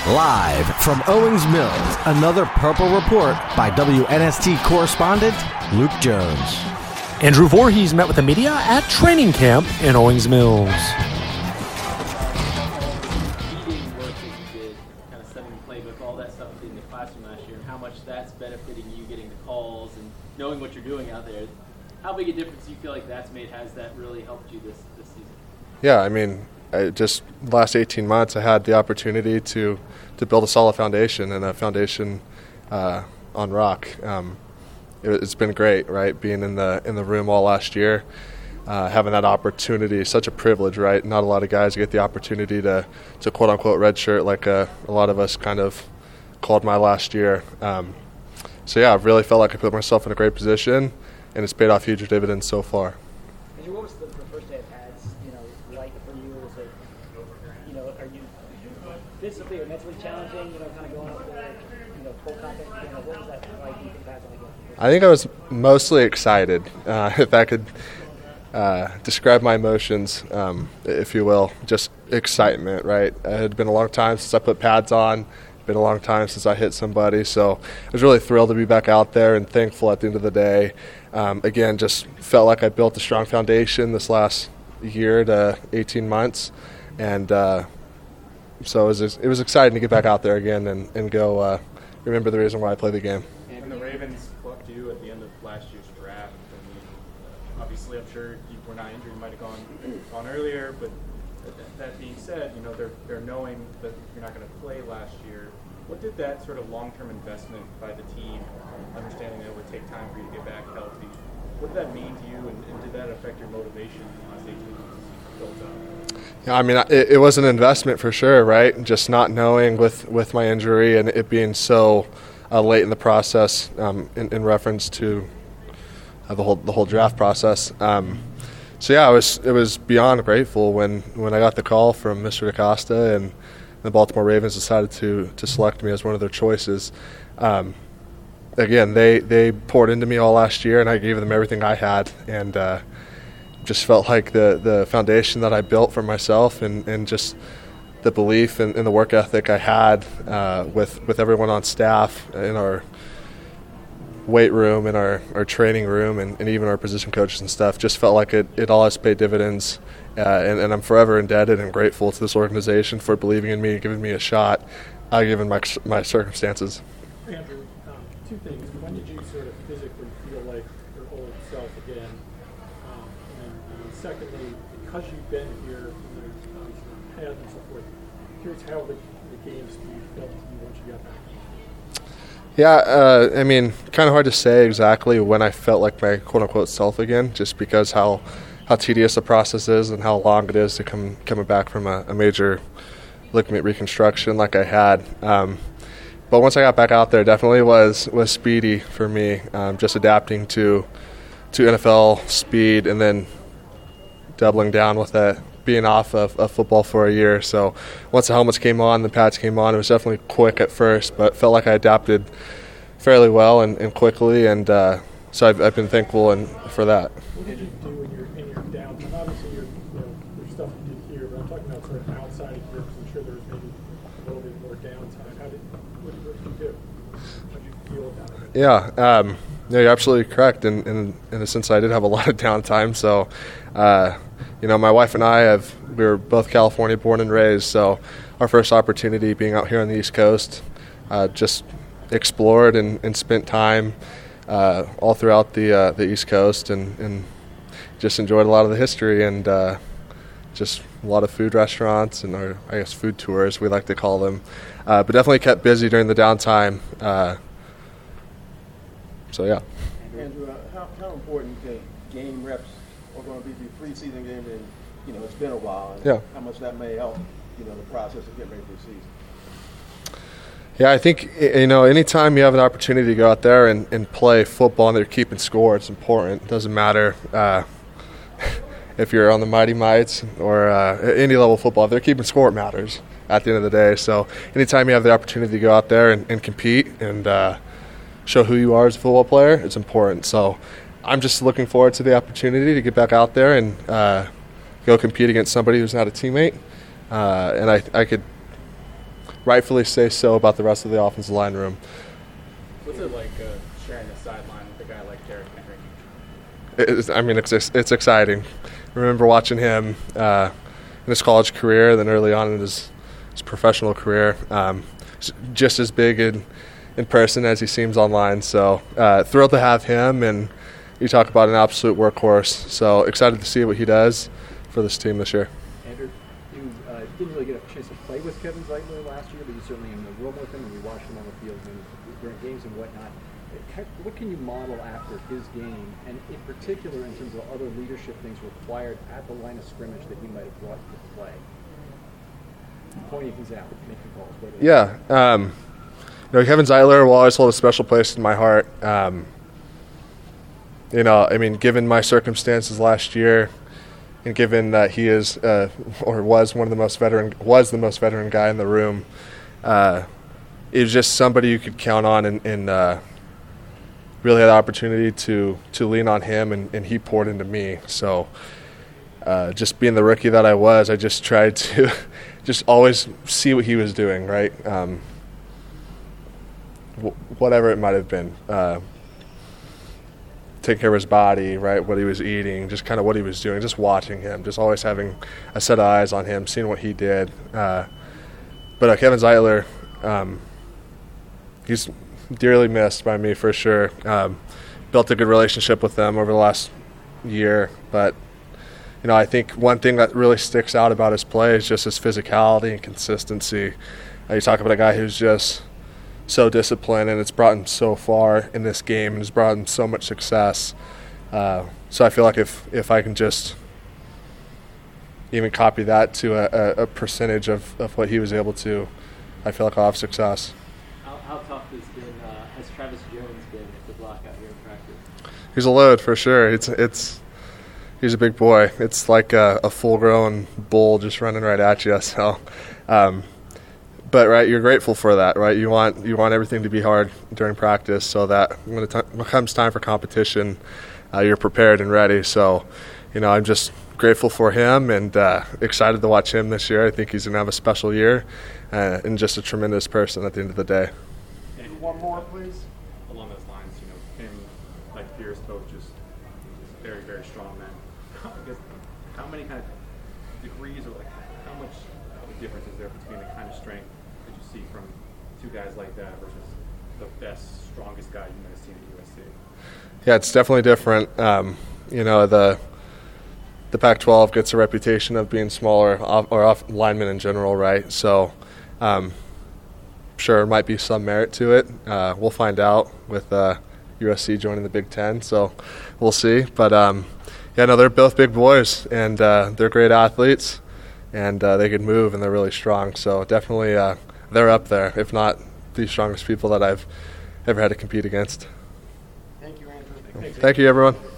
Live from Owings Mills, another Purple Report by WNST correspondent Luke Jones. Andrew Voorhees met with the media at training camp in Owings Mills. Kind of setting the playbook, all that stuff in the classroom last year, and how much that's benefiting you getting the calls and knowing what you're doing out there. How big a difference do you feel like that's made? Has that really helped you this season? Yeah, I mean, just the last 18 months I had the opportunity to build a solid foundation and a foundation on rock. It's been great, right? Being in the room all last year, having that opportunity, such a privilege, right? Not a lot of guys get the opportunity to quote unquote redshirt like a lot of us kind of called my last year. So yeah, I've really felt like I put myself in a great position, and it's paid off huge dividends so far. Andrew, what was the first day of pads, like for you? Was it, are you physically or mentally challenging, kind of going up there, full contact, what was that like you think pads on again? I think I was mostly excited, if I could describe my emotions, if you will, just excitement, right? It had been a long time since I put pads on, been a long time since I hit somebody, so I was really thrilled to be back out there and thankful at the end of the day. Again, just felt like I built a strong foundation this last year to 18 months, and so it was exciting to get back out there again and go remember the reason why I play the game. And the Ravens plucked you at the end of last year's draft. Obviously, I'm sure you were not injured. You might have gone earlier, but that being said, they're knowing that you're not going to play last year. What did that sort of long-term investment by the team, understanding that it would take time for you to get back healthy, what did that mean to you, and did that affect your motivation in the last 18 months built up? Yeah, I mean, it was an investment for sure, right? Just not knowing with my injury and it being so late in the process, in reference to the whole draft process. So yeah, it was beyond grateful when I got the call from Mr. DaCosta and the Baltimore Ravens decided to select me as one of their choices. Again, they poured into me all last year, and I gave them everything I had, and just felt like the foundation that I built for myself and just the belief and the work ethic I had with everyone on staff in our weight room, in our training room, and even our position coaches and stuff, just felt like it all has paid dividends. And I'm forever indebted and grateful to this organization for believing in me and giving me a shot, given my circumstances. Andrew, two things. When did you sort of physically feel like your old self again? And secondly, because you've been here and pads and so forth, here's how the games do you felt once you got back? Yeah, I mean, kind of hard to say exactly when I felt like my quote-unquote self again, just because how tedious the process is and how long it is to coming back from a major ligament reconstruction like I had. But once I got back out there, definitely was speedy for me, just adapting to NFL speed and then doubling down with that, being off of football for a year. So once the helmets came on, the pads came on, it was definitely quick at first, but felt like I adapted fairly well and quickly, and so I've been thankful for that. What did you do in your downtime? Obviously, your stuff you did here, but I'm talking about sort of outside of here, because I'm sure there was maybe a little bit more downtime. What did you do? How did you feel about it? Yeah, you're absolutely correct. In the sense, I did have a lot of downtime. So, my wife and I we were both California born and raised. So, our first opportunity being out here on the East Coast, just explored and spent time all throughout the East Coast and just enjoyed a lot of the history and just a lot of food restaurants and food tours, we like to call them. But definitely kept busy during the downtime. So, yeah. Andrew, how important the game reps are going to be for your preseason game? And, it's been a while. And yeah. How much that may help, the process of getting ready for the season? Yeah, I think, anytime you have an opportunity to go out there and play football and they're keeping score, it's important. It doesn't matter if you're on the Mighty Mites or any level of football. If they're keeping score, it matters at the end of the day. So anytime you have the opportunity to go out there and compete and show who you are as a football player, it's important. So I'm just looking forward to the opportunity to get back out there and go compete against somebody who's not a teammate. And I could rightfully say so about the rest of the offensive line room. What's it like sharing the sideline with a guy like Derrick Henry? It's exciting. I remember watching him in his college career, then early on in his professional career. Just as big in person as he seems online. So thrilled to have him, and you talk about an absolute workhorse. So excited to see what he does for this team this year. Andrew, you didn't really get a chance to play with Kevin Zeitler last year, but you certainly in the room with him and you watched him on the field during games and whatnot. What can you model after his game, and in particular in terms of other leadership things required at the line of scrimmage that he might have brought to play? Pointing things out, making calls. Yeah. Kevin Zeitler will always hold a special place in my heart. Given my circumstances last year, and given that he is was the most veteran guy in the room, it was just somebody you could count on, and really had the opportunity to lean on him, and he poured into me. So just being the rookie that I was, I just tried to just always see what he was doing, right? Whatever it might have been. Taking care of his body, right, what he was eating, just kind of what he was doing, just watching him, just always having a set of eyes on him, seeing what he did. But Kevin Zeitler, he's dearly missed by me for sure. Built a good relationship with them over the last year, but I think one thing that really sticks out about his play is just his physicality and consistency. You talk about a guy who's just so disciplined, and it's brought him so far in this game, and has brought him so much success. So I feel like if I can just even copy that to a percentage of what he was able to, I feel like I'll have success. How tough has Travis Jones been to block out here in practice? He's a load for sure. He's a big boy. It's like a full-grown bull just running right at you. So, but right, you're grateful for that, right? You want everything to be hard during practice, so that when it comes time for competition, you're prepared and ready. So, I'm just grateful for him, and excited to watch him this year. I think he's going to have a special year, and just a tremendous person at the end of the day. And one more, please. Along those lines, him, like Pierce, both just very, very strong men. I guess, how many kind of degrees, or how much difference is there between the kind of strength that you see from two guys like that versus the best, strongest guy you might have seen at USC? Yeah, it's definitely different. The Pac-12 gets a reputation of being smaller, or linemen in general, right? So, sure, might be some merit to it. We'll find out with USC joining the Big Ten, so we'll see. But they're both big boys, and they're great athletes, and they can move, and they're really strong. So definitely, they're up there, if not the strongest people that I've ever had to compete against. Thank you, Andrew. Thank you, everyone.